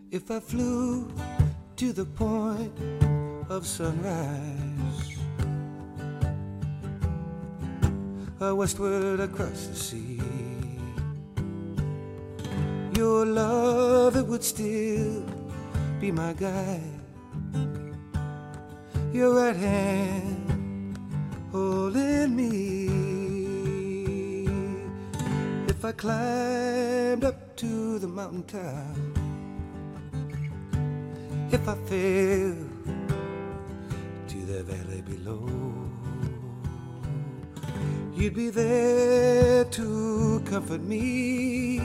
If I flew to the point of sunrise, westward across the sea, your love, it would still be my guide. Your right hand holding me. If I climbed up to the mountaintop, if I fell to the valley below, you'd be there to comfort me.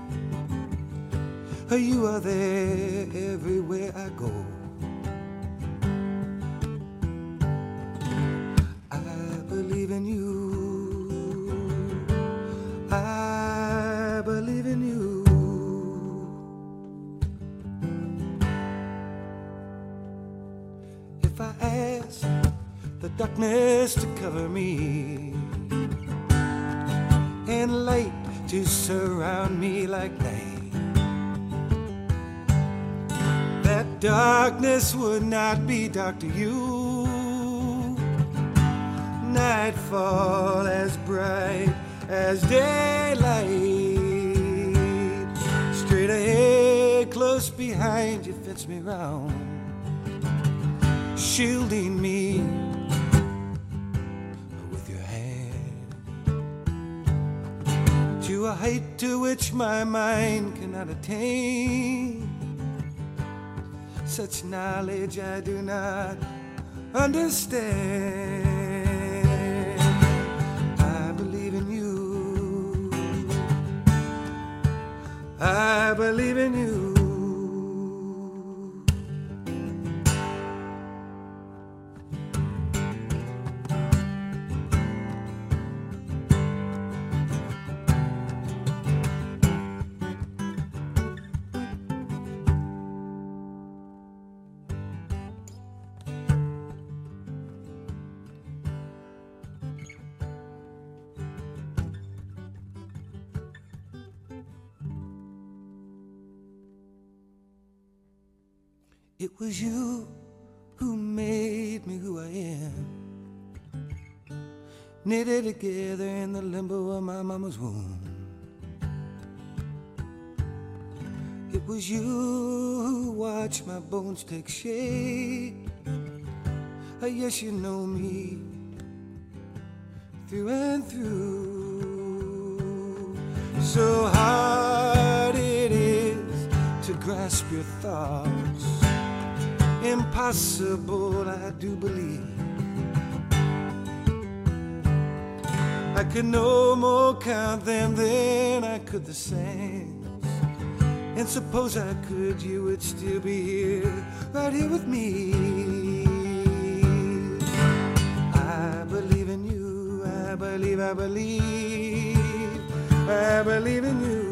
You are there everywhere I go. I believe in you. I believe in you. If I ask the darkness to cover me and light to surround me like night, that darkness would not be dark to you. Nightfall as bright as daylight. Straight ahead, close behind you, fits me round, shielding me with your hand to a height to which my mind cannot attain. Such knowledge I do not understand. I believe in you. I believe in you. It was you who made me who I am, knitted together in the limbo of my mama's womb. It was you who watched my bones take shape. Yes, you know me through and through. So hard it is to grasp your thoughts, impossible, I do believe. I could no more count them than I could the sands. And suppose I could, you would still be here, right here with me. I believe in you. I believe, I believe, I believe in you.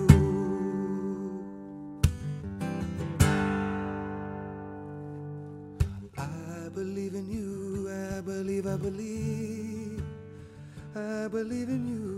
I believe in you. I believe, I believe, I believe in you.